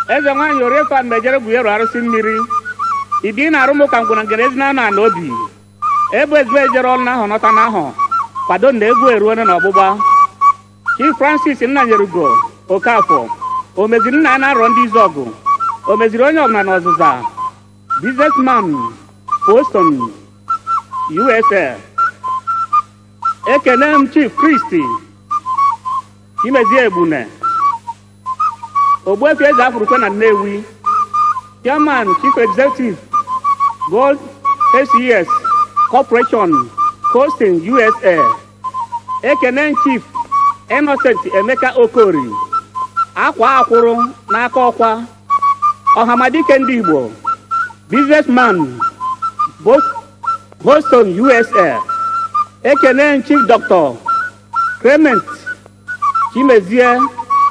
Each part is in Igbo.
eze nwaanyị Oriefa mejere Guyero arụsị mmiri ibi na arụmụ ka ngwụna ngere ezina na n'obi ebe ezigbo ejere ọrụ n'ahụ nọta n'ahụ kwado na egwu eruone na ọgbụgba Chief Francis Nnanyerugo Okafọ o meziri nna ya na-arọ ndị izu ọgụ o meziri onye ọbụla n'ọzụza businessman Boston USA ekene m Chief Christy Chimezie Egbune Ogbuefi Eze Afurukwe na Nnewi Chairman Chief Executive Gold SES Corporation Coasting USA ekene Chief Innocent Emeka Okori akwa akwụrụ n'aka ọkwa ọhamadike ndị Igbo businessman Boston USA ekene Chief Dr. Clement Chimezie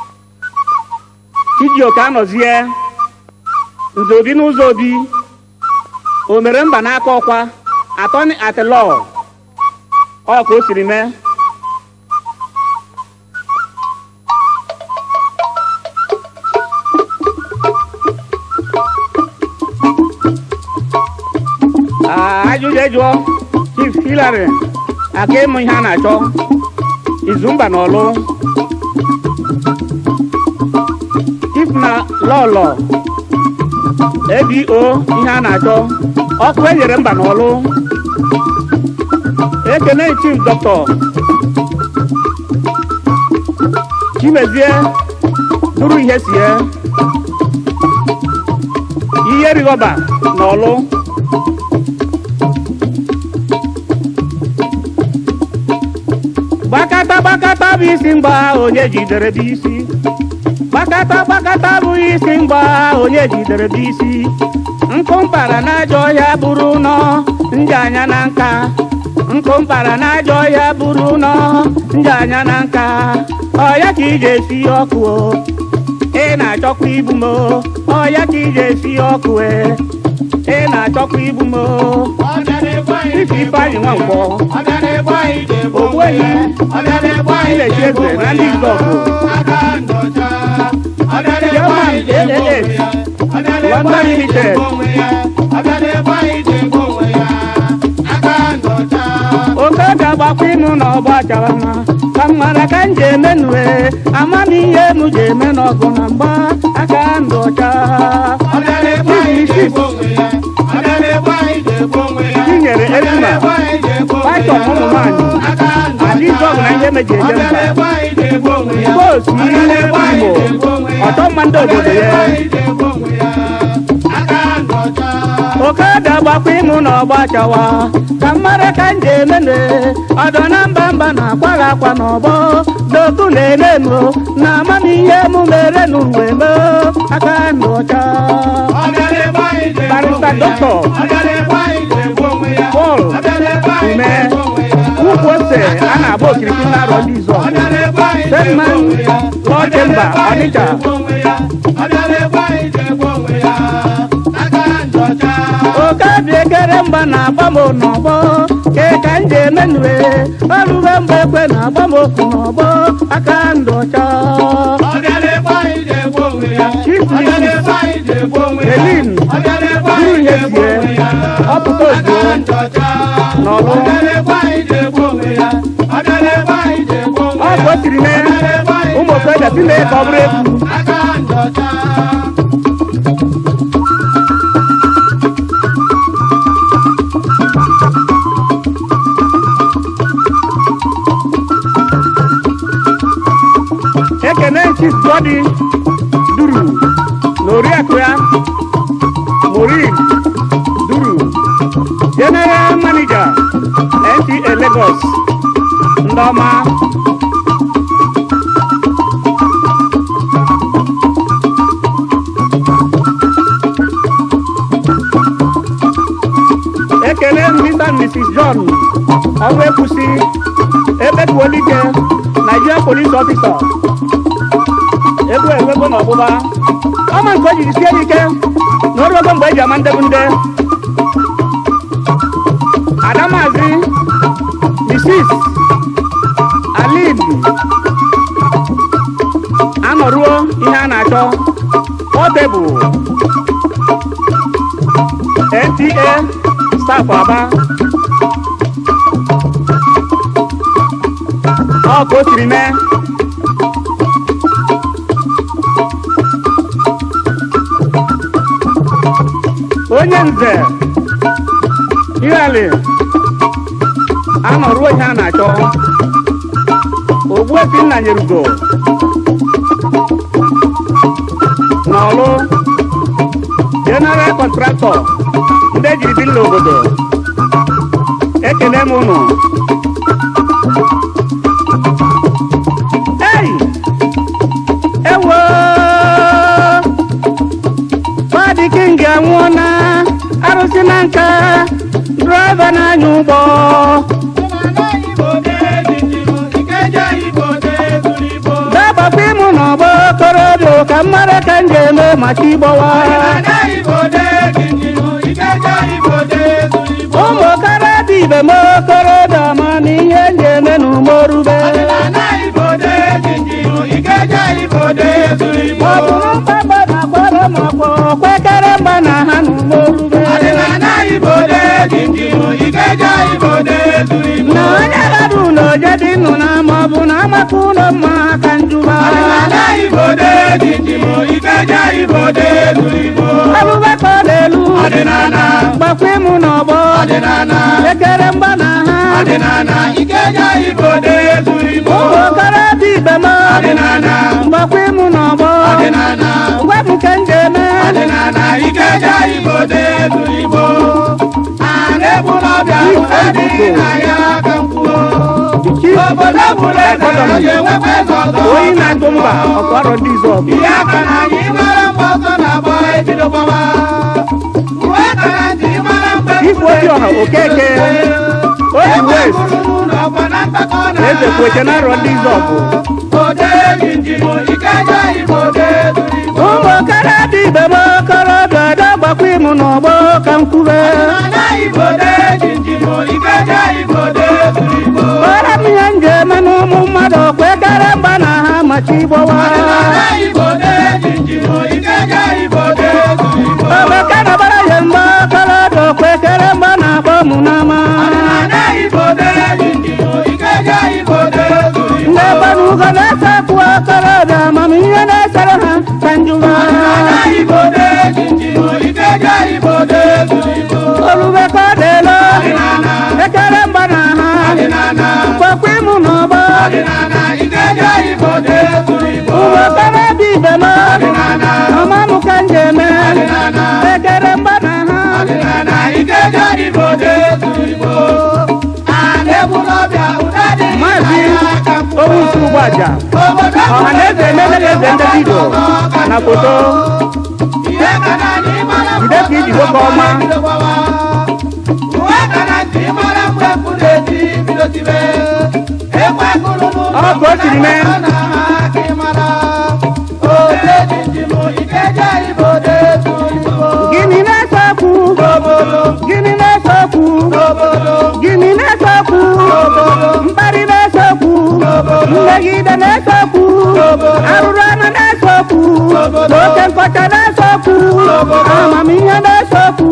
Chijioke Anọzie Nzobi n'ụzọ obi o mere mba n'aka ọkwa attorney at law ọ ka o siri mee ajụjụ ejụọ Chief Hillary aka ịmụ ihe a na-achọ Izumba n'Ọlụ Chief na Lọlọ ABO ihe a na-achọ ọkụ enyere mba n'Ọlụ ekene Chief Dr. Chimezie duru ihe sie ihe rigọba n'Ọlụ gbakata bụ isi mgba onye jidere bụ isi gbakata bụ isi mgba onye jidere bụ isi nkụ mpara n'ajọ ọhịa buru ụnọ ndị anya na nka nkụ mpara n'ajọ ọhịa buru ụnọ ndị anya na nka ọya ka ije esi ọkụ ị na-achọkwa igbu m ọya ka ije esi ọkụ ị na-achọkwa igbu m Ife Ifeanyị Nwankwọ Ogbuehi Ilechi Eze na ndị Izọgụ Chairman LLS London Limited oke ga-agbakwa ịnụ na ọgba chara mma ka mmara ka m ji eme nue amamihe m ji eme n'ọgụ na mgba aka ndụ ọcha Chinyere Ezuma Python ụmụ nwanyị adị Izọgụ na ihe meji eje mba Igbo osi Igbo ọtọ mma ndị obodo ya oke ga-agbakwa ịnụ na ọgba chawa ka mmara ka m ji emene ọdọ na mba na-akwaghị akwa n'ọgbọ n'otu na-eme m na amamihe m mere n'uwe m aka ndụ ọcha Barrister Dr. Paul Ume ukwu ose a na-agba okirikiri na-arọ ndị Izọgụ Sedman Law Chamber Ọnịcha oke dị ekere mgba na-agba m n'ọgbọ ke ka m ji emenue ọrụbe mgbe ekwe na-agba m okwu n'ọgbọ aka ndụ ọcha Chief Elin duru ihe sie ọpụta ozugbo n'Ọlụ ọ bụ o tiri mee ụmụ okorobịa si mee ka ọ bụrụ egwu ekene Chief Godi duru na oriakụ ya Maureen duru General Manager NTA Lagos ndị ọma ekele Mr. and Mrs. John ọrụ ekwusi Ebetuolike Nigeria Police Officer egwu enwego n'ọgbụgba ọma nke o jiri sie ike na ọrụ ego mgbe eji ama ndebu nde Adamazi Mrs. Alin anọruo ihe a na-achọ Portable NTA staff Aba ọ ka o siri mee onye nze ihali anọruo ihe a na-achọ Ogbuefi Nnanyerugo n'Ọlụ general contractor ndị ejiri bi n'obodo ekele m unu ei ewo Fadi King anwụọna arụsị na nka draiva na-anya ụgbọ dabapụ ịmụ n'ọgbọ okorobịa ka mmadụ ka m ga-eme maka ịgbọwa ụmụ okorobịa ibe m okorobịa ma na ihe m ga-eme n'umorube ọ bụrụ mkpagba na agbara m ọgbọ kwekere mgba na ha n'umorube na onye gbara ụlọ jedị nnụ na ma ọ bụ na amaka ụlọ mma ka njuba Abubakar n'elu gbakwa ịmụ n'ọgbọ ekere mgba na ha ụmụ okorobịa ibe m gbakwa ịmụ n'ọgbọ gwa m ka m ga-eme onye na-agụ mba ọkọrọ ndị Izọgụ Ifo Obiọha Okeke Obi West Eze Kweche na-arọ ndị Izọgụ ụmụ okorobịa ibe m okorobịa ọdọ gbakwa ịmụ n'ọgbọ ka m kwube kpọrọ m ihe m ga-eme n'ụmụ mmadụ kwekere mgba na ha machi ịgbọwa Obeke nọbara ya mgbe okorobịa kwekere mgba na-akpọ mụ n'ama ndị gbanugo na-esekwu okorobịa amamihe na-esere ha ka njuba Olubeka delo ekere mgba na ha gbakwa ịmụ n'ọgbọ ụmụ okorobịa ibe m ọma m ka m ga-eme ekere mgba na ha Maazị Owusu Ugbaja ọhaneze emelele eze ndị Igbo na foto jide ka iji nwoke ọma ọ ka o siri mee gịnị na-ese okwu gịnị na-ese okwu gịnị na-ese okwu mkparị na-ese okwu mmegide na-ese okwu arụrụ anụ na-ese okwu oke nkọcha na-ese okwu amamihe na-ese okwu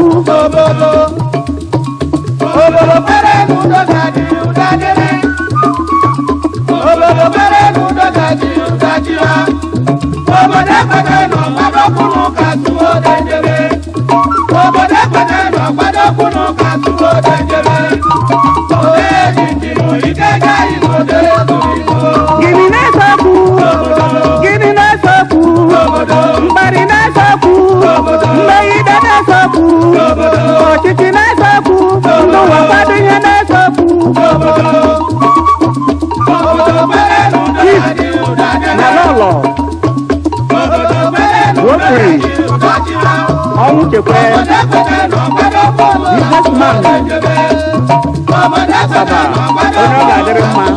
obodo pere n'udo ga-adị ụda dịrị obodo pere n'udo ga-adị ụda jira obodo ekwete nọ gbadọkwụnụ ka tụọ dejere obodo ekwete nọ gbadọkwụnụ ka tụọ dejere gịnị na-ese okwu gịnị na-ese okwu mkparị na-ese okwu mmegide na-ese okwu ọchịchị na-ese okwu ndụ ụwa kwado ihe na-ese okwu na n'ụlọ Godfrey ọnwụ chekwe businessman Asaba onye ọ ga-adịrị mma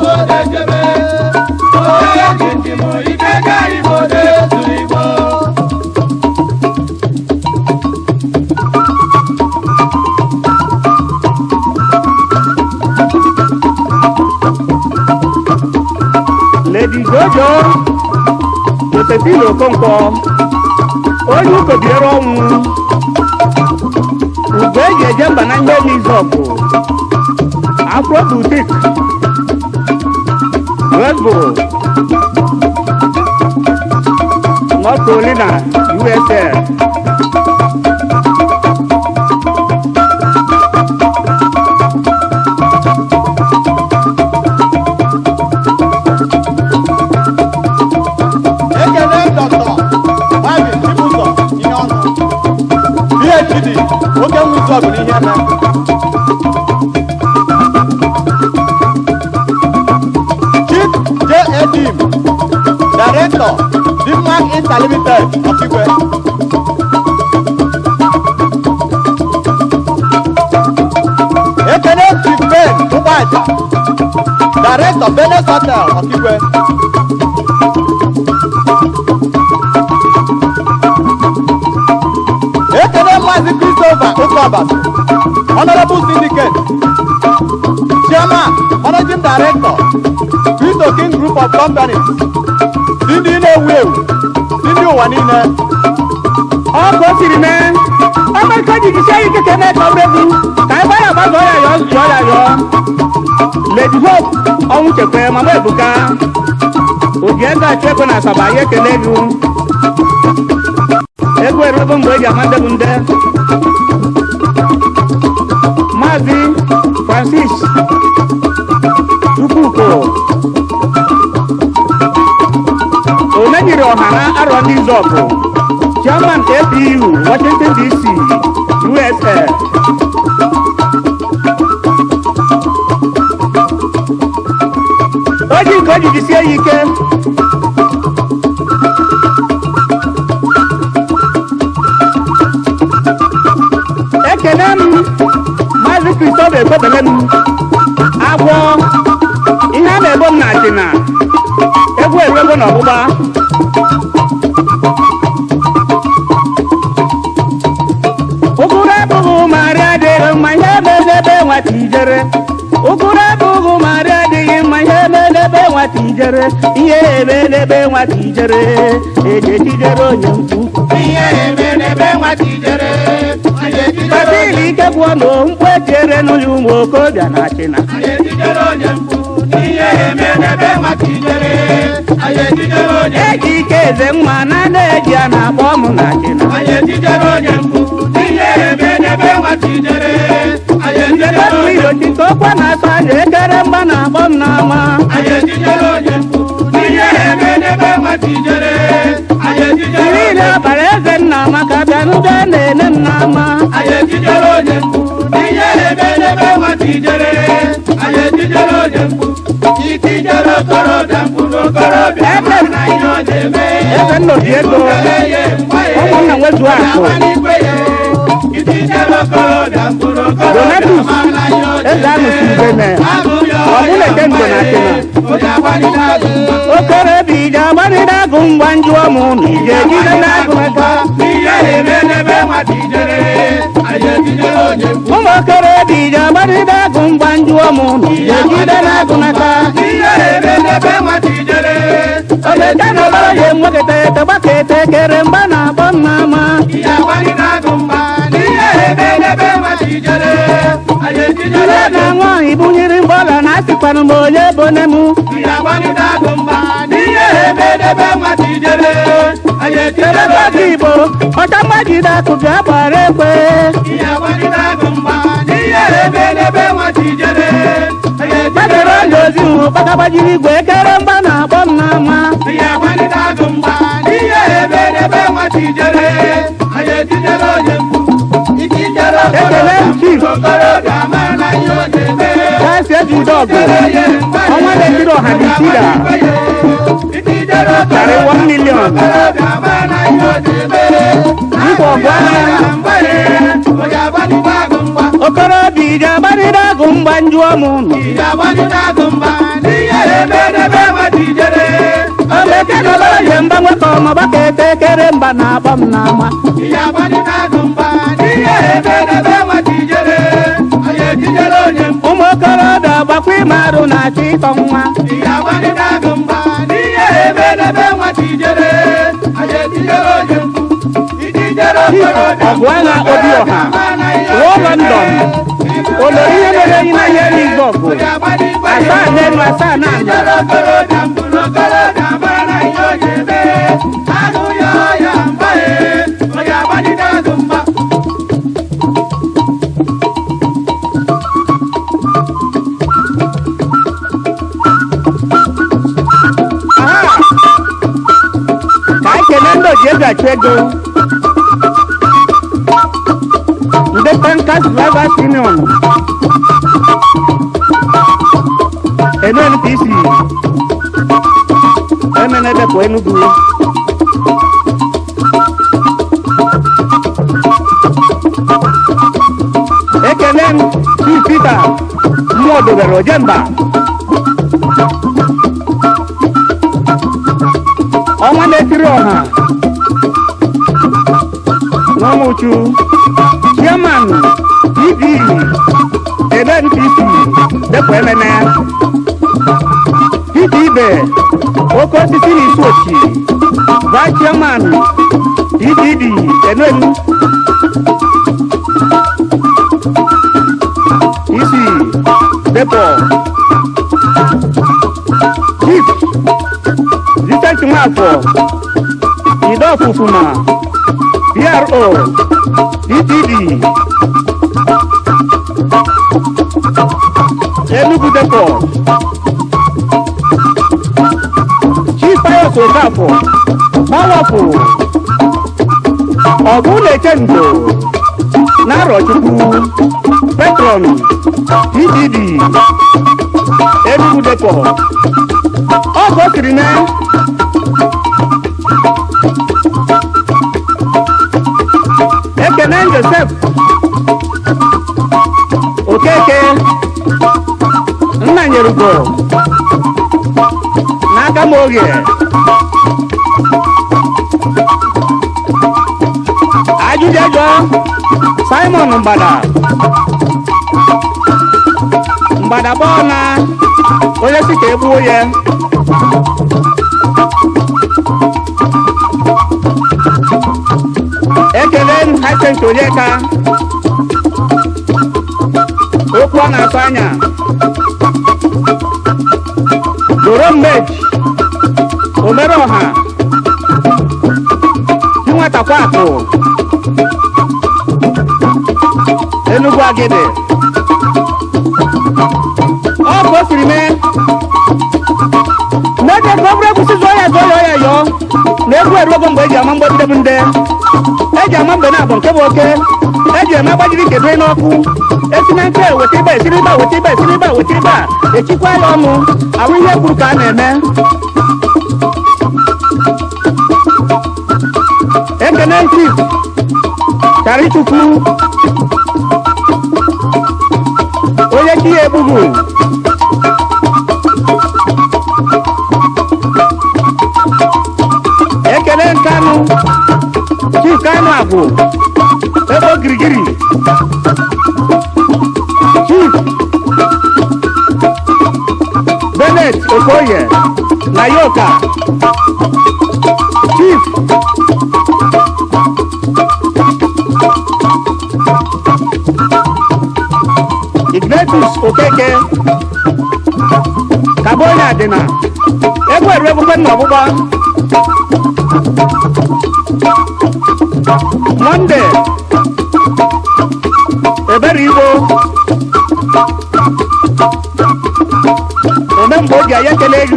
Lady Jojo Josephine Okonkwo onye ụkọbiere ọnwụ ugbo eji eje mba na ihe n'izọpụ Afro Boutique Westboro North Carolina USA oke nwe izu ọgụ n'ihe eme Chief J.A. Dim Director Dimmark Interlimited Ọkigwe Ekene Chief Ben Ụgbaja Director Benes Hotel Ọkigwe Ekene Maazị Christopher Okobasi Honorable Syndicate Chairman Managing Director Cristo King Group of Companies ndị na-ewu ewu ndị ụwa niile ọ ka o siri mee ọmaka jigisie ike ka eme ka ọ bụrụ ka ebe ya gbazọ ya yọọ Lady Hope ọnwụ chekwe Mama Ebuka oji ego achụ ego na Asaba ya ekele gị ego erugo mgbe eji ama ndebụ nde Maazị Francis Chukwuko Omenyere ọha na arọ ndị Izọpụ Chairman APU Washington DC USA oji nke o jigisie ya ike ekene m Maazị Christopher Ekwebele m agwọ ihe a na-ebo m na achịna egwu eruego na ọgbụgba ụgụrụ abụghị marị adịghị mma ihe emedebe nwata ijere ụgụrụ abụghị marị adịghị mma ihe emedebe nwata ijere ihe emedebe nwata ijere ejejijere onye mkpu ihe emedebe nwata ijere Basili ike gwụọ na mkpu echere n'ụlọ ụmụ okorobịa na achịna eji ike eze mma na na-eji a na-akpọ m na achịna irochite okwe na-asọ aja ekere mgba na-akpọ m n'ama niile ọbara eze nna maka bịa n'ube na-ene m n'ama ebe nnọji ego ụmụnna nwezu akụ Donatus eze anụsi ubene ọbụla eke ndo na achịna okorobịa ije agbanide agụ mgba njụọ m ụnụ ije ejide n'agụ aka ụmụ okorobịa ije agbanide agụ mgba njụọ m ụnụ ije ejide n'agụ n'aka omeka na ọgbara ya enweketa ete gbaka ete kere mgba na-akpọ m n'ama ile na nwaanyị bunyere mgbọla na asịkwanụ m onye bone m ebebaka Igbo ọcha mmajide akụ bịa gbara ekwe gbadoro ndị ozi hụ gbagagbajiri igwe ekere mgba na-akpọ m n'ama ekele chief kasi ejide ọgụ ọnwa na-ekiri ọha dị isida karị 1 million ikwe ọgụ okorobịa ije agbanide agụ mgba njụọ m ụnụ omeke na ọbara je mba nwekọ ọmọgbaka ete kere mba na-akpọ m n'ama ụmụ okorobịa gbakwa ime arụ na-achọ ịtọ nwa ọgụ agha Obiọha ruo London olori ihe mere enyi na ihe n'igwe ọgụ asaa n'elu asaa n'ala ka anyị kelee ndị oji ego achụ ego ndị Tankers Drivers Union NNPC emenedepụ Enugu ekele m Chief Peter Mmụọdobere Ojemba ọnwa na-etiri ọha n'ọmụchu Chairman PD NNPC depụ emene Peter Ibe oke osisi na isi ochi Vice Chairman PDD NN isi depụ Chief Vincent Nwafọ Idofufuma PRO DTD Enugu Depot Chief Pius Okafor Powerful Ogunechendo Narochukwu Patron DTD Enugu Depot ọkọ siri na Ekene Joseph Okeke Nnanyerugo n'aka m oge ajụjụ Simon Mgbada bọọ na onye si ka egbuo ya ekele Hyacinth Onyeka okwu ọ na-atụ anya Doro Mmeji Omere Ọha Chinwetakwa Akụ Enugu Agide ọ bụ o siri mee n'oge gọbụrụ egwusi zụọ ya yọọ na-egwu eruogo mgbe eji ama mgbagide bụ nde eji ama mgbe na-abụ nke bụ oke eji eme gbajiri kedu n'ọkụ esi na nke weta ibe esiri ibe weta ibe esiri ibe weta ibe a echikwa ya ọnụ ahụ ihe kwuru ka a na-eme ekene Chief Charichukwu onye chi ya egbugbu ekele Nkanu Chief Kanu Agụ ebe Girigiri Chief Bennett Okoye na Yoka Chief Ignatius Okeke Kabonya Adina egwu eruegwukwe nna ọgbụgba Monday Ebere Igbo Omemgbe oge anyị ekele elu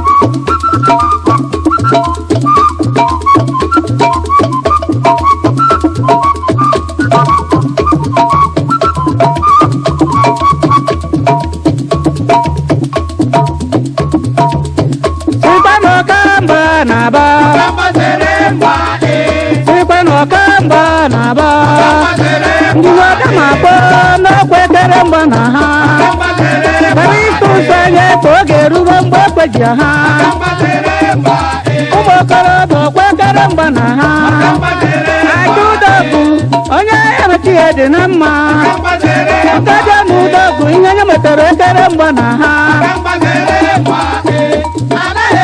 Kamba na ba ndị ọka ma-akpọ n'okwe kere mgba na ha kara ịtụ ụzọ anya ka oge erugo mgbe ekweji ha ụmụ okorobịa okwe kere mgba na ha aja ụdọgụ onye emechi ya dị na mma ọkaja na ụdọgụ ihe nye metara ekere mgba na ha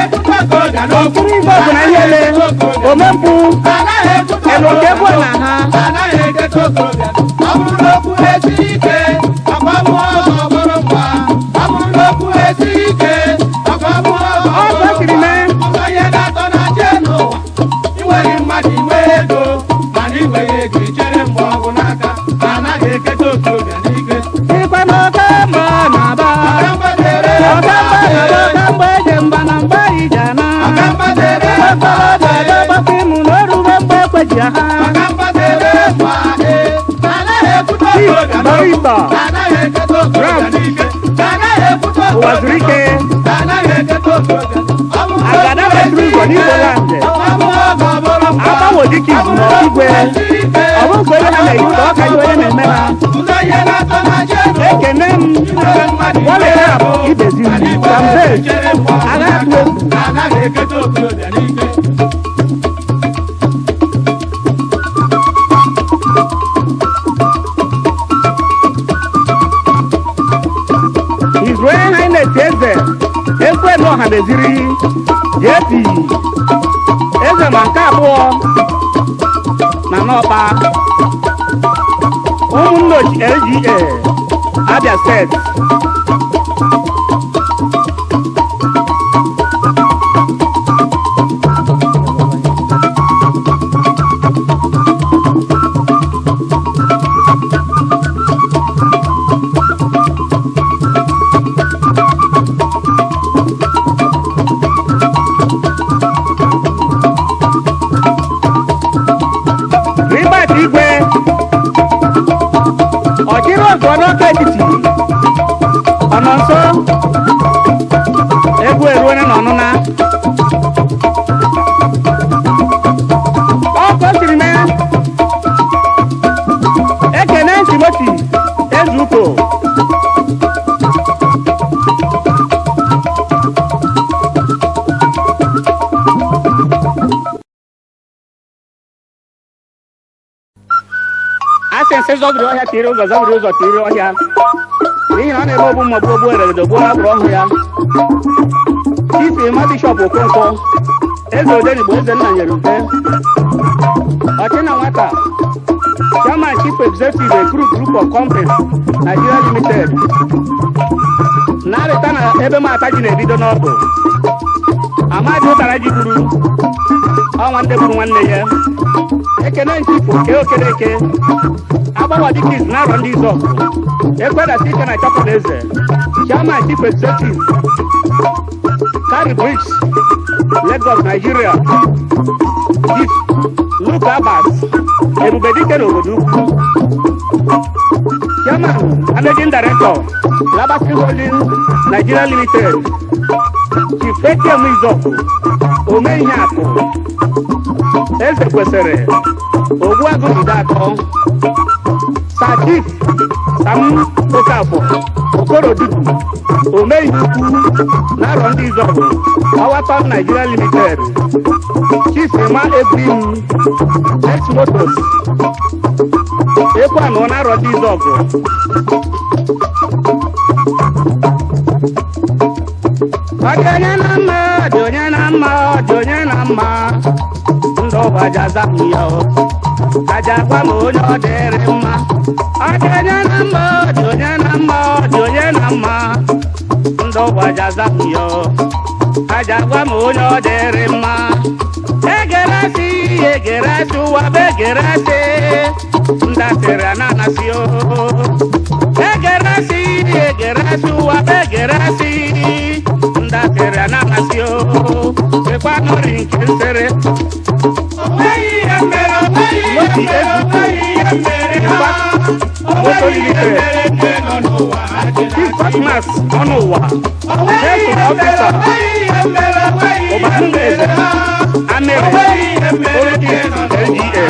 okiri ife ọgụ na ihele omempụ eloke bụ na ha eketa okorobịa ọ bụrụ na okwu esi ike akwa mmụọ ọzọ bụrụ mgba ọ bụrụ na okwu esi ike akwa mmụọ ọzọ bụrụ mgba ọzọ ihe na-atọ na-achị n'ụwa inweghị mmadụ inwe ego mana inweghị ego ichere mgbe ọgwụ n'aka anaghị eketa okorobịa n'ike ịkwa n'oke mba na-aba ọkamgba dere ọkamgba eje mba na mba ije na ọkamgba dere ọkọlọbịa gbapụ ịmụ na oruwe mgbe ekweji ha ọkamgba dere ma anaghị ekwute okorobịa barista anaghị eketa okorobịa n'ike anaghị ekwute ụwa zuru ike anaghị eketa okorobịa agada metụrụ ụzọ n'igbo landị agbanwe dịka izu na igwe ọ bụ nke onye ha na-eyi ka ọ ka ihe onye na-eme ha ekene m gbalịa abụ ibezi m sambe agha atụ egwu His Royal Highness Eze Ekwenu Ọhaneziri JP Eze ma nke abụọ na n'ọba ụmụnne LGA Abia Steeti Ribert Igwe ọchịrị ọzọ n'ọka etiti ọ nọ nso egwu eruone na ọnụna ọkụ o siri mee ekene Timoti Ezuko asị nsị zọbiri ọhịa tiri ụzọ zọbiri ụzọ tiri ọhịa n'ihi na ọ na-eme ogbu mmagbu ogbu eregedo gbuo agbụrụ ọhụụ ya Chief Bishop Okonkwo Eze Odenigbo Eze nna nyere mpe Ọchịna Nwata Chairman Chief Executive Ekuru Group of Companies Nigeria Limited na-arịta na ebe mata ji na-ebido n'ọbụ Amadi Ụtara ji gburu ọnwa ndị gburu nwanne ya ekene nchifu ke okereke agbawa dịka izu na-arọ ndị izu ọgụ ekwedata ike na chọpụta eze Chairman Chief Executive Carry Bricks Lagos Nigeria Chief Luke Abbas Ebube Dike na obodo ukwu Chairman Managing Director Labasi Holding Nigeria Limited Chief Ekem Izọkụ ome ihe akụ Eze kwesịrị Ogbuagụ Ide atọ Sir Chief Sam Okafọ Okorodudu ome ihe ukwu na-arọ ndị Izọgụ Awatọn Nigeria Limited Chief Emma Ebrim X Motors Ekwanụ na-arọ ndị Izọgụ Ọdị onye na mma, ọdị onye na mma, ọdị onye na mma ndụ ụbọchị aza m ya aja gwa m onye ọ dịrị mma ọdị onye na mma, ọdị onye na mma, ọdị onye na mma ndụ ụbọchị aza m ya aja gwa m onye ọ dịrị mma egerasị egerasị ụwa bụ egerasị ndasịrị ananasị o egerasị egerasị ụwa bụ egerasị ndasịrị ananasị o sekwa nọrị nke nsere onweghị ihe mere onweghị ihe mere onweghị ihe mere ha onweghị ihe mere nke nọ n'ụwa Chief Cosmas ọnụ ụwa onweghị ihe mere onweghị ihe mere onweghị ihe mere ha Amere onweghị ihe mere nke nọ n'ụwa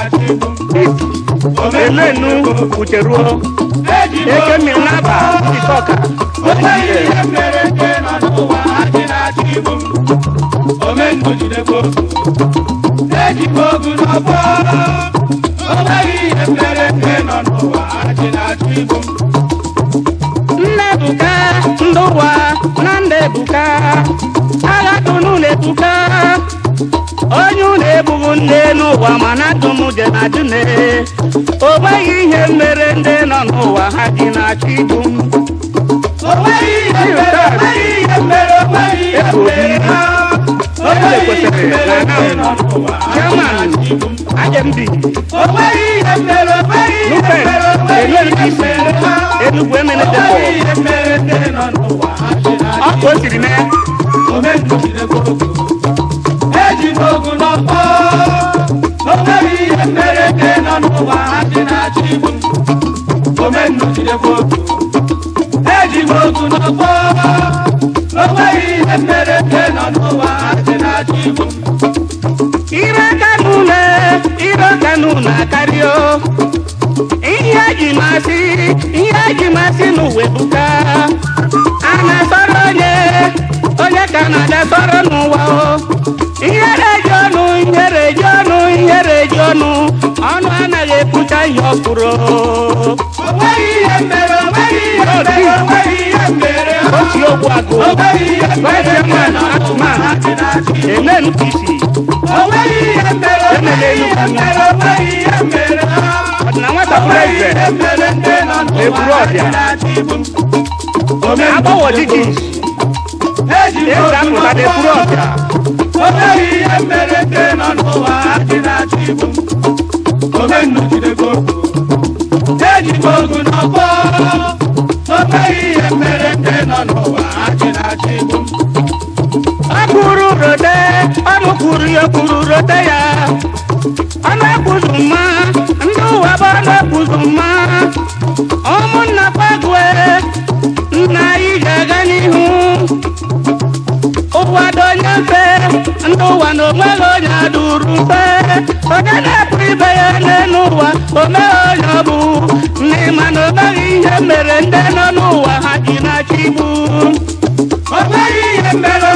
Elenu Ucheruo Eke mmiri n'aba Ikoka onweghị ihe mere nke nọ n'ụwa adị na-achị ibu omenụ jidekwa ejikwa ogu n'ọfọ onweghị ihe mere nke nọ n'ụwa adị na-achị ibu Nnebuka ndị ụwa na Nnebuka agha tụnụ na-ebuka onye unu ebughị nne n'ụwa mana ndụ m dị na dune o nweghị ihe mere ndị nọ n'ụwa ha ji na-achọ igbu m Chairman Ajemdi Enugu Emene Ọkụ o siri mee eji n'ogu n'ọkpọ n'onweghị ihe mere nke nọ n'ụwa ha ji na-achọ igbu omennu jidekwa otu eji n'ogu n'ọkpọ n'onweghị ihe mere nke nọ n'ụwa ha ji na-achọ igbu ire aka n'ụlọ akarịa ihe eji masị n'ụwa ebuka a na-asọrọ onye ka na-ada sọrọ n'ụwa ihere eji ọnụ anaghị ekwucha ihe ọkwụrụ otu ogbu agụ vice chairman atụman MNPC emele ọdịna nwata prezident eburu ọbịa agbọwọ dikins eze apụta eburu ọbịa onweghị ihe mere nke nọ n'ụwa dị na-achọ igbu omennu jidego eji m ogu n'ọkpọ onweghị ihe mere nke nọ n'ụwa dị na-achọ igbu ọnụ kwuru ya kwuru rote ya ọnụ ekwuzu mma ndị ụwa bụ ọnụ ekwuzu mma ụmụnna kwagwe nna anyị ga-aga n'ihu ụwa dị onye mfe ndị ụwa na onweghị onye adụrụ mfe onye na-apụ ibe ya n'elu ụwa omeghe onye ọ bụ n'ịma na omeghị ihe mere ndị nọ n'ụwa ha ji na-achọ igbu onweghị ihe mere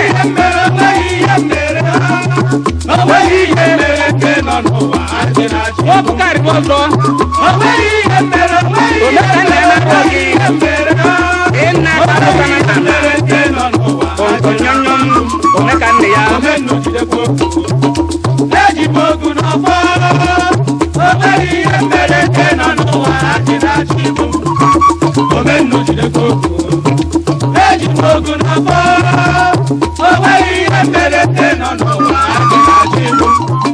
nke nọ n'ụwa dị na-achọ igbu ọbụkarịbụ ọzọ onweghị ihe mere omeka na-emekọ gị ịnna akpakọkana na mere nke nọ n'ụwa onyonyom omeka nne ya omennu jidekwa eji m ogu n'ọkpọ onweghị ihe mere nke nọ n'ụwa dị na-achọ igbu omennu jidekwa eji m ogu n'ọkpọ onweghị ihe mere nke nọ n'ụwa dị na-achọ igbu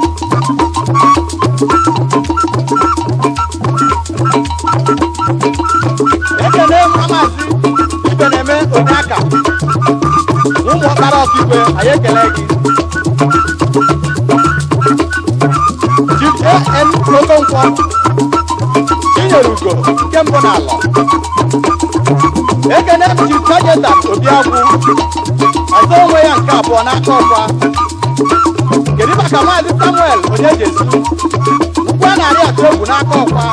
ekele mmamasị ibe na-eme onye aka ụmụ ọkpara ọkaikpe anyị ekele gị Chief A.N. Okonkwo Chinyere Ugo nke mbụ n'ala ekele m Chief Sergeant Obiagwu ọzọ onwe ya nke abụọ n'aka ọkwa kedu maka maazị Samuel Onyejesu ukwu a narị atụ egwu n'aka ọkwa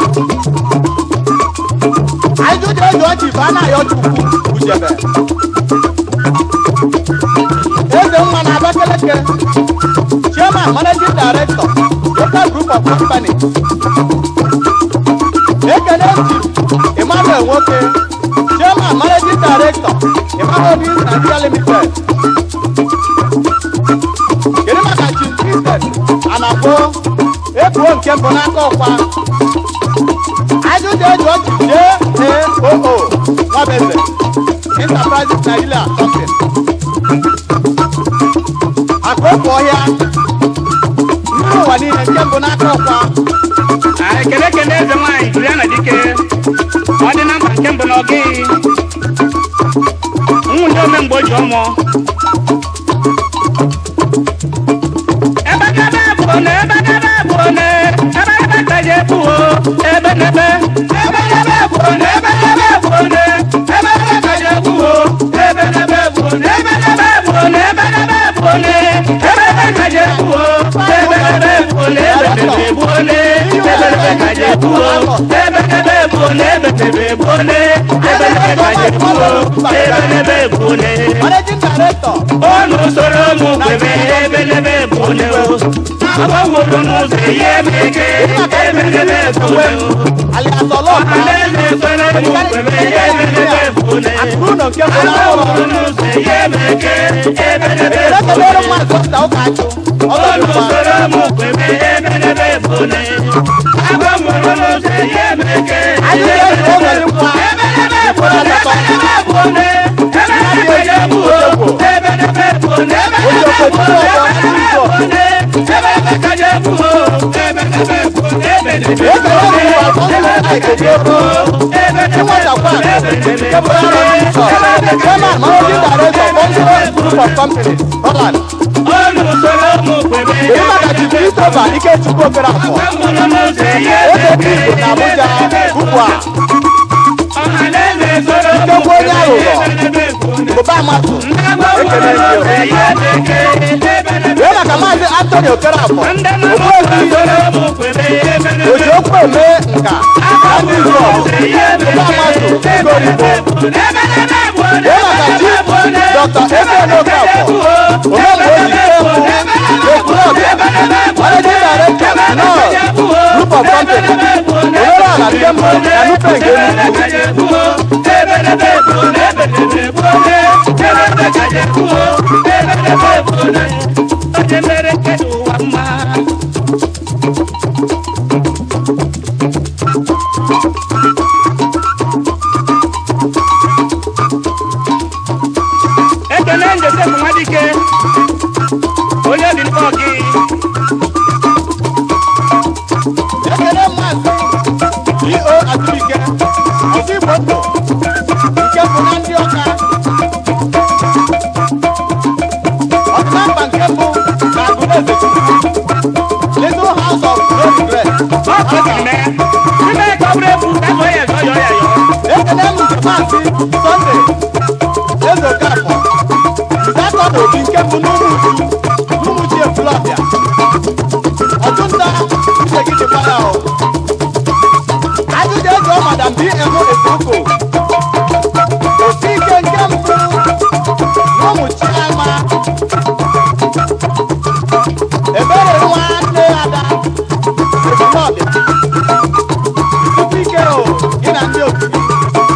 anyị jụjụ eji ọchị bụ a na-ayọ chukwu ujebe eze nwa na Abakaliki Chairman Managing Director Local Group of Companies ekele Chief Emmanuel Nwoke Chairman Managing Director Emmanuel Nigeria Limited kedu maka Chief Christian Anagbo ebuo nke mbụ n'aka ọkwa ajụjụ eji ọchị JAOO Nwabeze Enterprises Nigeria Company akụkụ ọhịa mmiri ụwa niile nke mbụ n'aka ọkwa ekele eze nwaanyị Juliana Dike ọ dị na mba nke mbụ na ọgịghị nwunye ome mgbe o ji ọmụ ebe ka je ebuo ebe n'ebe Managing Director onu soro mu bebe ebe n'ebe bụ agbaworo n'ụzọ ihe meke ebelebe fune aliasọlọ ọhaneze kwere mụ kwebe ihe ebelebe fune akụrụ nke bụ agbaworo n'ụzọ ihe meke ebelebe fune ekele mmadụ ọta ụka achụ olu soro mụ kwebe ihe ebelebe fune agbaworo n'ụzọ ihe meke ebelebe fune ebelebe fune ebelebe fune ebelebe fune maka maazị Anthony Okerafọ oji okwu eme nka ndị Igbo Amasụ Igoribo maka Chief Dr. Esen Okafọ omemgbe oji Ekwu Ekwulọbịa Managing Director Nọọs Group of Companies Omerọala Tembo na Nupe nke ekele njese bụ nwadike onye dị mkpa gị ekele mmadụ D.O. Atụike ọsị Igbo ndụ nke bụ na ndị Ọka ọdịnamba nke mbụ na Agụleze Little House of No Regret ekele m maazị Sunday Eze Okafọ Nzakọ na Obi nke bụ n'Umuchi Ekwulọbịa ọchụnta uche gị dịkwa ya o ajụjụ ego Madam B.M. Efuko osi ike nke mbụ n'Umuchi Ama ebere nwanne Ada Ekwulọbịa tupu ike o gị na ndị otu gị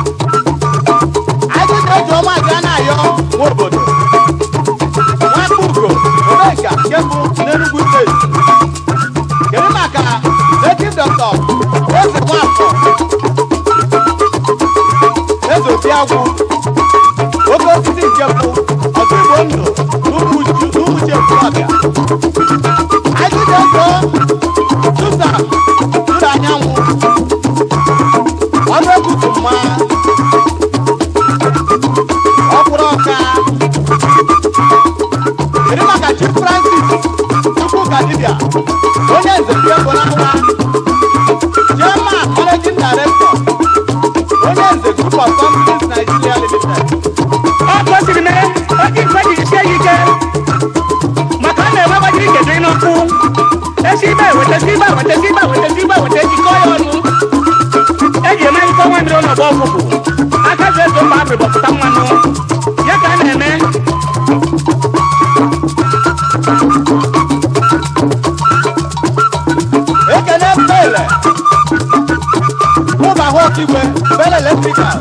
ajụjụ ego maazị Anayo nwa obodo Nwakugo Omenka nke mbụ n'Enugu steeti kedu maka Native Doctor Eze Nwafọ Eze Obiagwu oke osisi nke mbụ ọzọ Igbo ndụ n'Umuchi Ekwulọbịa ajụjụ ego Susan Tụrụ Anyanwụ ọnụ ekutu mma ọkwụrụ Ọka kedu maka Chief Francis Chukwuka Dibia onye nze nke bụ n'awa Chairman Managing Director onye nze Group of Companies Nigeria Limited ọ kwesịrị m oji mfe jiri sie ya ike maka ọ na-eme gbajiri kedu n'ọkụ esi ibe wetezi ibe wetezi ibe wetezi ibe weta jikọ ya ọnụ eji eme nkọ nwa mmiri ọnọdụ ọgwụgwụ aka ji ezo mba abịrị bọpụta mmanụ ya ka a na-eme ekene Bele Mụba Họkigwe Bele Electrical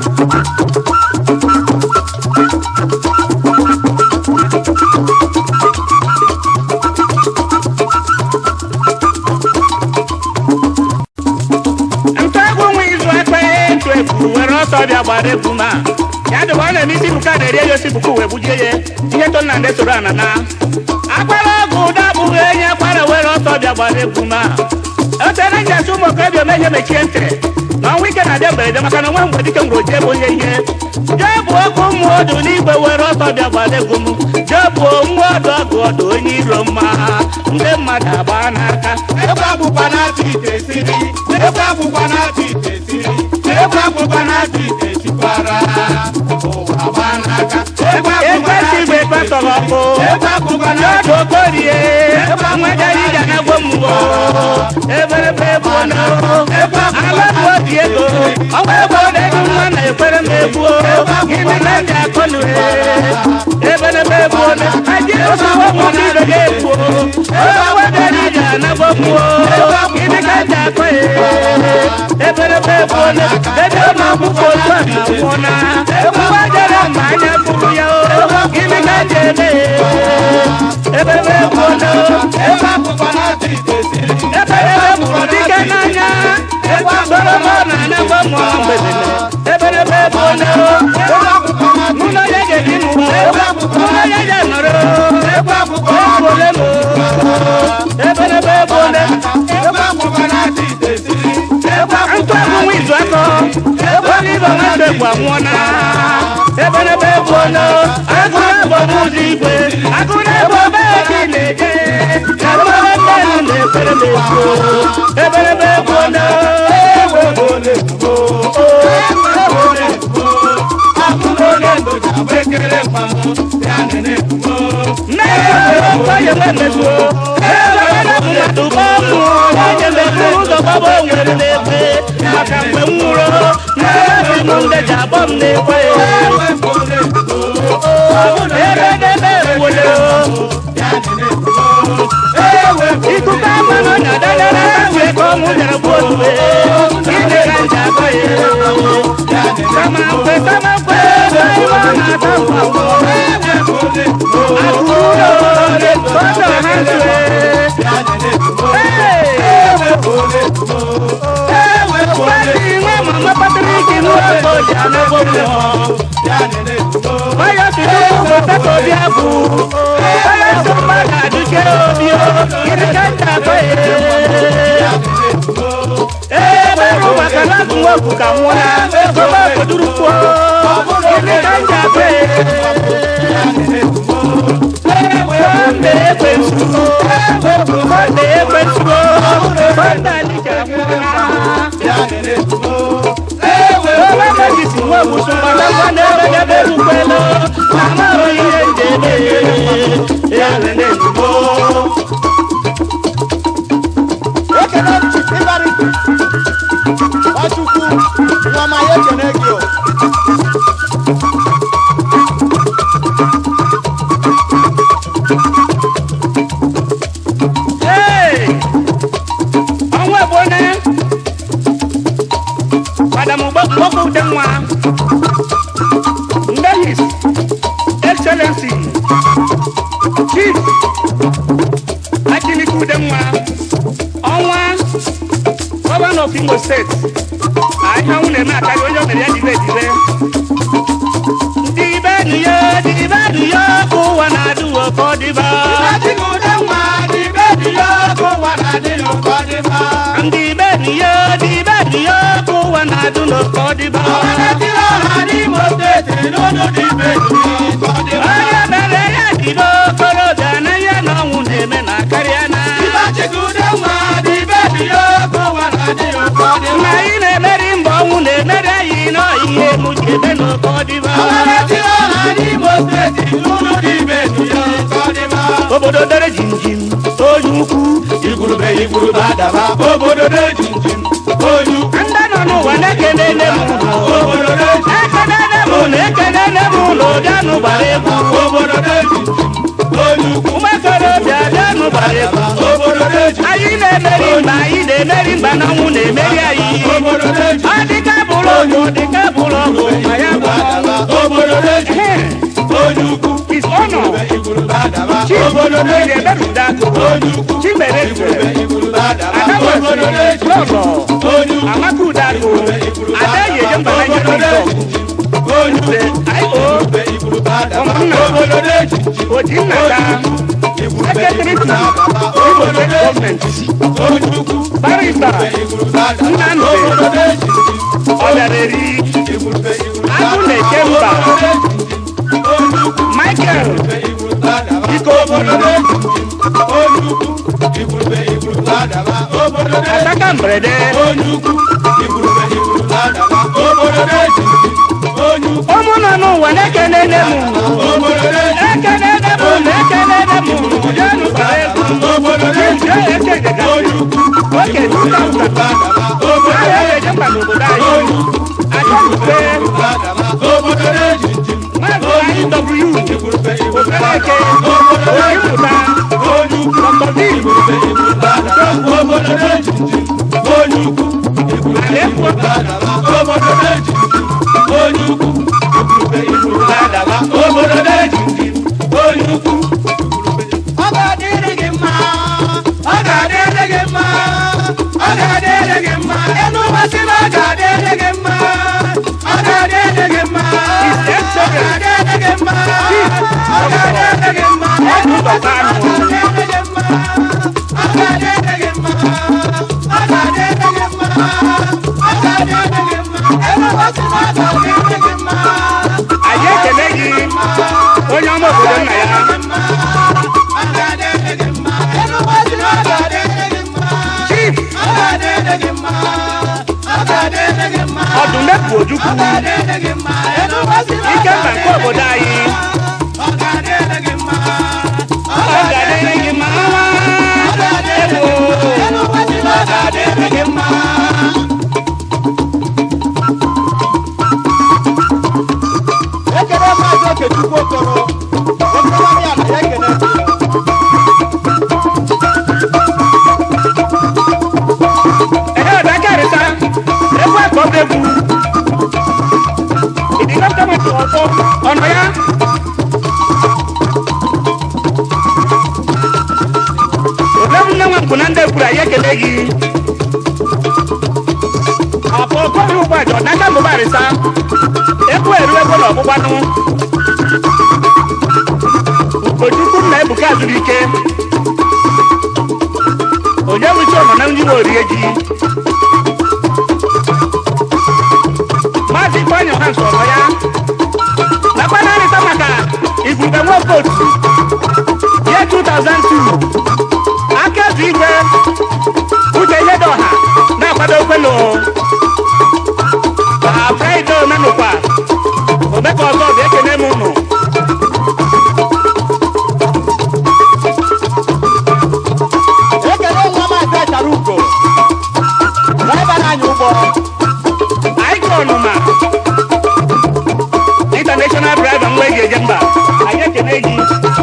ntụegwu nwa izu ekpe ntụ efu were ọsọ bịa gbara egwu ma ya dịba ọ na-eme isi buka na-eri ya osi buku wee gbujie ya ihe to nna ndị soro anana akwara ọgwụ ụda abụghị enye akwara were ọsọ bịa gbara egwu ma otere njasị ụmụ okorobịa omehie mechie ntị na ọnwa ike na-adị mberede maka na onwe mgbe dike nwere oji ebe onye ihe jee bụ oku ụmụ ọdụ n'igwe were ọsọ bịa gbara egwu m jee bụ nwa ọdụ ọgụ ọdụ onye iro mma ndị mmadụ agba n'aka Ekwe akwụkwọ na-atụ ite siri, ekwe akwụkwọ na-atụ ite siri, ekwe akwụkwọ na-atụ ite sikwara ụwa gba n'aka. ekwesị igwe kpatọrọ ọkụ Ekwe akwụkwọ na-atụ n'ọdụ okorie nwegara ije na gwo mmụọ eberebe egbuo na alabụ obi ego ọgwa ego na-edu nwa na ekwere m egbuo gịnị na ndị akọnụ eberebe egbuo na aji osi ọgwụ ibe ga-egbuo ebe wegara ije akọ eberebe bone dede na akwụkwọ otu a na nwụna ekwuwa jere ma anya bụrụ ya gịnị ka jele eberebe bone ebe akwụkwọ na-atụ ite siri eberebe bụrụ dike n'anya ekwadorobo na anagba mụọ mgbedele eberebe bone n'ụlọ ya ga-eji n'ụlọ n'ụlọ ya ga-anọrọ ebe akwụkwọ ebole m eberebe bone ebe akwụkwọ na-atụ ite siri ebe ntụ egwu izu akọ ekwela ibe nwanne gwa nwụọ na eberebe bone agụrụ ebe ọbụzụ igwe agụrụ ebe ọba eke na-eje ebere mmenụ na-ekpere na-ekwu eberebe bone ewe bole tubo ewe tubo akụrụ onye ndoji agba ekele mmanụ ya nene tubo mmemme ọkọ ya nwemezuo eberebe bụ mmadụ bọmụ onye mekwu ụzọ gbaba onwere na-ekpe maka mgbe m nwụrụ na ebi m ndeji abọ m na-ekwe ewe bole tubo eberebe ewole ya nene tubo ewe ikuku amanụ na dadara wee ka ọmụ jere bụ ozugbo ide ka nje akọ ya kama mgbe ebe ịma na-ata mkpa ewe bole tubo akụrụ ụlọ ọdọ ha ntue ewe bole tubo ewe bole Pati nwe mama Patrick n'oge oji anagbo mmụọ ya nene tubo Bayo si n'ụlọ pepụ obi abụ Bayo si mmadụ adịke obi o gịnị ka nje akọ ya nene tubo ebe rụ maka na agụ nwoke ka nwụọ na ebe koduru kwuo gịnị ka nje akọ ya nene tubo Mbe ekwensu Mbe ekwensu Mbe alike nwụọ ya nene tubo Ola majisi nwa musu mbalangwa n'ebe n'ebe erukwelo na maro ihe njebe ya nene tubo ekele Chief Ibarisi Nwachukwu nwa ya ekele gị o Hey! Ọnwa ebone Madam Mboku Udenwa His Excellency Chief Akiliku Udenwa Ọnwa Governor of Imo State ahịa nwụ na-eme akarị onye o mere ya dibe dibe ka ụwa na-adụ ụkọ dịba ndị be dibe ka ụwa na-adụ n'ụkọ dịba onye mere ya dibe okorobịa na ihe na ọnwụ na-eme na karịa na na anyị na-emeri mba ọnwụ na-emeri anyị n'ihe mụ ji eme n'ụkọ dịba obodo dere jinjim onye ukwu igwurube adaba obodo dị jinjim onye ukwu ndị nọ n'ụwa na-ekene nne m obodo dị ekene nne m ụlọ bịanụ gbara egwu obodo dị jinjim onye ukwu ụmụekorobịa bịanụ gbara egwu obodo dị jinjim anyị na-emeri mba na ọnwụ na-emeri anyị obodo dị jinjim ọ dịka bụrụ ọgụ ma ya bụ obodo dị jinjim onye ukwu his honor igwurube adaba chief obodo dị jinjim eberuda onye ukwu chimereze igwurube adaba adawesi obodo dị jinjim lọlọ onye ukwu amaka udago adeyeje mbana obodo dị nyere jinjim onye ukwu ayo igwurube adaba ọmụnna obodo dị jinjim ojinnata secretary to Imo State Government onye ukwu barista Nnamdi Ọbịareri agụ na-eke mba Michael Ikobu Ataka mberede ụmụ nọ n'ụwa na-ekene nne m ekene nne m na-ekene nne m bịanụ gbara egwu oke tuta ahịa ga-eje mba n'obodo anyị achọrụpe maazị anyị w okereke onye mmụta dr Ojukwu Ikemba nke obodo anyị ọ ga-adịrị gị mma ekele maazị Okechukwu Okoro okorobịa na ya ekele ọdakarịta egwu akọbegwu ịdịgọtamatụ ọzọ ọnọ ya nne nwa mbụ na ndị ekwuru anyị ekele gị afọ okọrọ ụgbọaja ọdaka mbụbarịsa ekwu eru ego na ọgbụgbanụ Ojukwu na Ebuka zuru ike onye nwuchi ọnọ na ndị orie ji maazị Ifeanyi ọha nsọrọ ya nakwa na-arịta maka igwurube nwokotu ye 2002 aka ezi igwe uche ihe dị ọha na-akwado okwelo Fraịde omenụkwa omeka ọzọ bụ ekene m ụnụ ekele nwa maazị Echara Ugo draiva na-anya ụgbọ anyị ga ọnụma international driver nwa eji eje mba anyị ekene gị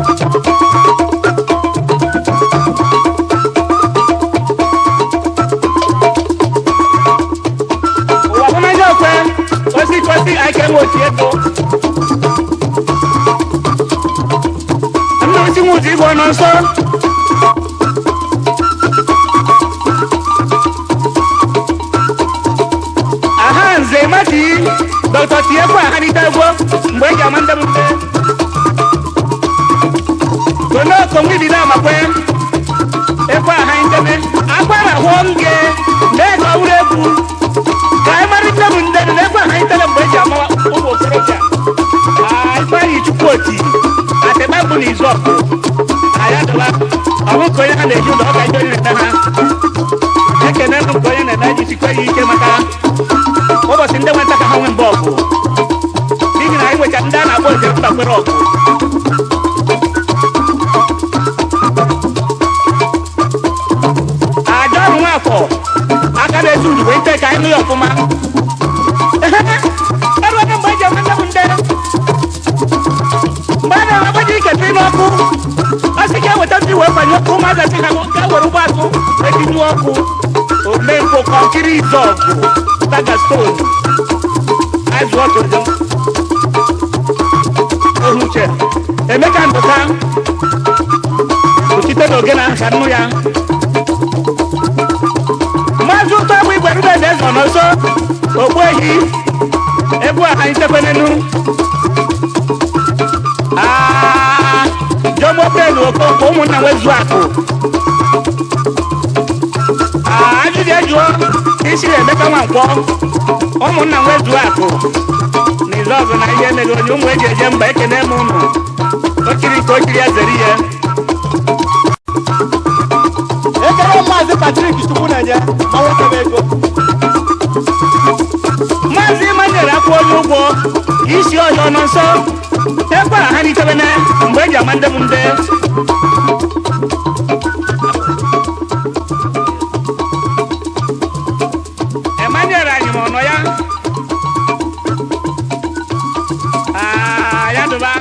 ụwa hụnanya okwe osikosi anyị ka enwe otu ego nnọsi nwa ụzọ igwe ọnọ nsọ Nze Mati Dr. Tiekwu ahanite egwu mgbe eji ama ndị mpe Konoko nwidi na-amakwe ekwe ahanyiteme akwara hụọ nge na-ego ọhụrụ egwu ka anyị mara nne m nde na ekwe ahanyitele mgbe eji ama ụmụ okorobịa Ifeanyi Chukwuoti atịba bụ n'izu ọkụ aya dọla ọhụ ka onye ha na-eji ụlọ ọga onye na-ete ha ekene m nke onye na-ete ji sikwa ya ike maka ụbọchị ndị nweta ka ha nwee mgbe ọgụ n'ihi na anyị nwecha ndị a na-akpọ njem mgbakwere ọgụ aja ọrụ Nwafọ aka na-ezu uru wee ite ka anyị nụ ya ọfụma eruoge mgbe eji enwe ndebụ nde mgbe a na-agbaji ikete n'ọkụ ọ sị ka eweta ndị wee kwanye ọkụ ụmụaza si ha ga were ụgbọ atụ etinye ọkụ omenkwụ kọnkiri izọgụ Daga Stone azụ ọtụtụ ohuche Emeka Ndụka ochite n'oge na nka nnu ya maazị ụtọ bụ igwe rube eze nọ n'ọzọ Ogbuehi egwu ahanyitepenenu Jomopelu Okonkwo ụmụnna nwezu akụ ajụjụ ejụọ isi Emeka Nwankwọ ụmụnna nwezu akụ n'izu ọgụ na ihe emere onye ụmụ eji eje mba ekene m ụnụ okiri nke okiri ya zere ihe ekele maazị Patrick Chukwu na-enye ma nwoke m ego maazị Emmanuel akwụ onye ụgwọ isi ọhịa ọnọ nsọ ekwe ha n'itebene mgbe eji ama ndị m nde Emmanuel anyị ma ọnọ ya ya dụba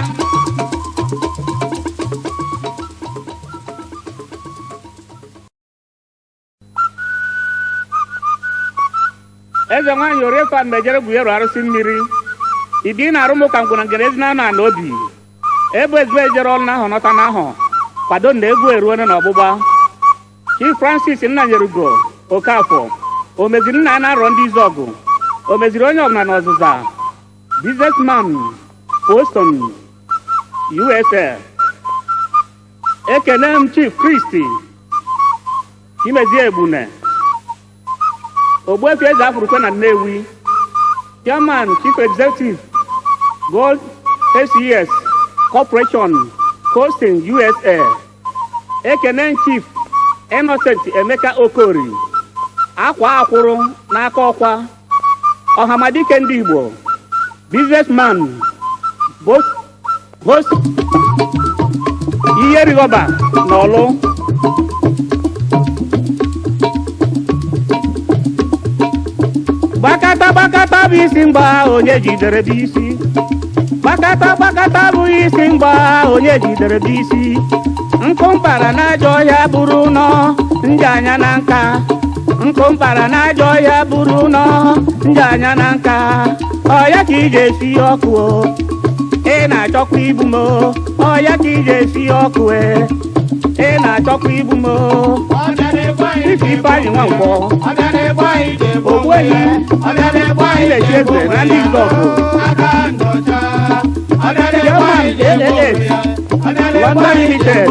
eze nwaanyị Oriefa Mbejere Gbuyeru arụsị mmiri ibi na arụmụka ngwụna ngere ezi na anọ obi ebe ezigbo ejere ọrụ n'ahụ nọta n'ahụ kwado na egwu eruone n'ọgbụgba Chief Francis Nnanyerugo Okafọ o meziri nna ya na-arọ ndị izu ọgụ o meziri onye ọbụla n'ọzụza businessman Boston USA ekene m Chief Christy Chimezie Egbune Ogbuefi Eze Afurukwe na Nnewi Chairman Chief Executive Gold SES Corporation Coasting USA ekene Chief Innocent Emeka Okori akwa akwụrụ n'aka ọkwa ọhamadike ndị Igbo businessman host ihe rigọba n'Ọlụ gbakata bụ isi mgba onye jidere bụ isi gbakata bụ isi mgba onye jidere bụ isi nkụ mpara n'ajọ ọhịa buru ụnọ nje anya na nka nkụ mpara n'ajọ ọhịa buru ụnọ nje anya na nka ọya ka ije esi ọkụ ị na-achọkwa igbu m ọya ka ije esi ọkụ ị na-achọkwa igbu m ife Ifeanyị Nwankwọ Ogbuehi Ilechi Eze na ndị Izọgụ Chairman LLS London Limited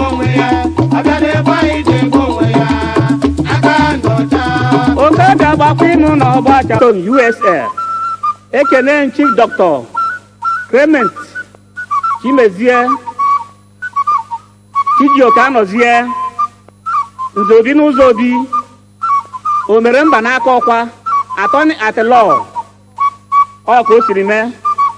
oke ga-agbakwa ịnụ n'ọgba Chaton USA ekene Chief Dr. Clement Chimezie Chijioke Anọzie Nze Obi n'ụzọ Obi o mere mba n'aka ọkwa attorney at law ọ ka o siri mee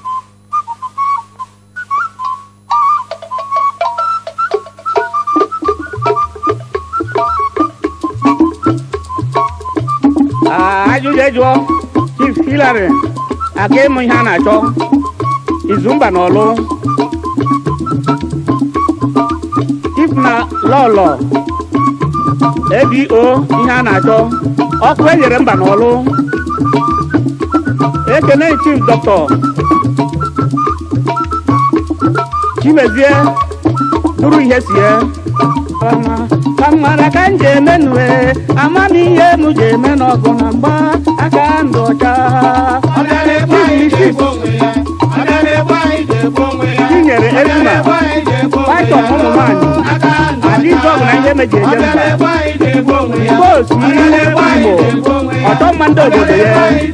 ajụjụ ejụọ Chief Hillary aka ịmụ ihe a na-achọ Izumba n'Ọlụ Chief na lọlọ ABO ihe a na-achọ ọkụ enyere mba n'Ọlụ ekene Chief Dr. Chimezie duru ihe sie ka mmara ka m ji eme nue amamihe m ji eme n'ọgụ na mgba aka ndụ ọcha tinyere Ezuma Python ụmụ nwanyị adịzọgụ na ihe meji eje mba Igbosu Igbo ọtọ mma ndị obodo ya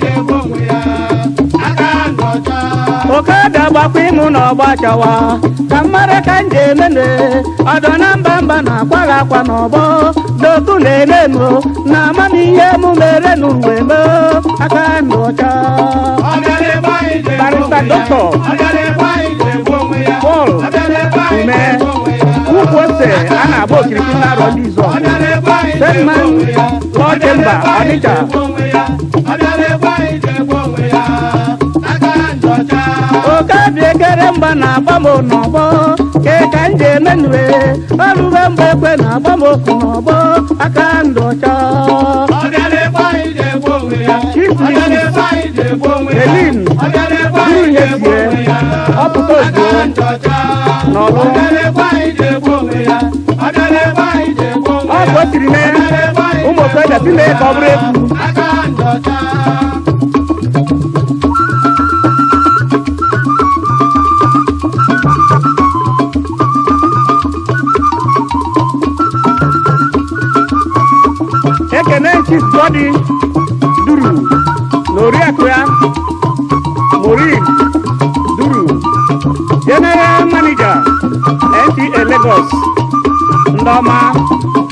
oke ga-agbakwa ịnụ n'ọgba chawa ka mmara ka m ji emene ọdọ na mba na-akwaghị akwa n'ọgbọ doku na-eme m na amamihe m mere n'uwe m aka ndụ ọcha Barrister Dr. Paul Ume ukwu ose a na-agba okirikiri na-arọ ndị Izọgụ Sedman Law Chamber Ọnịcha oke dị ekere mgba na-agba m n'ọgbọ ke ka m ji emenue ọrụbe mgbe ekwe na-agba m okwu n'ọgbọ aka ndụ ọcha Chief Elin duru ihe sie ọpụta ozugbo n'Ọlụ ọ bụ o tiri mee ụmụ okorobịa si mee ka ọ bụrụ egwu ekene Chief Godi duru na oriakụ ya Maureen duru General Manager NTA Lagos ndị ọma